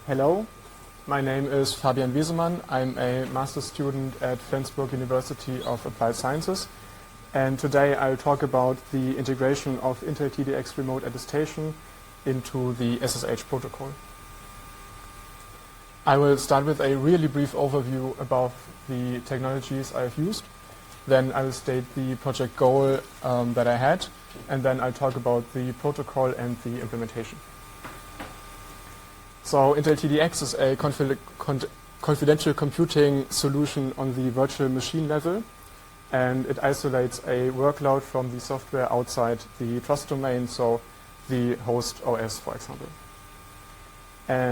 Hello, my name is Fabian Wiesemann. I'm a master's student at Flensburg University of Applied Sciences, and today I'll talk about the integration of Intel TDX remote attestation into the SSH protocol. I will start with a really brief overview about the technologies I've used. Then I will state the project goal that I had, and then I'll talk about the protocol and the implementation. So Intel TDX is a confidential computing solution on the virtual machine level, and it isolates a workload from the software outside the trust domain, so the host OS, for example. And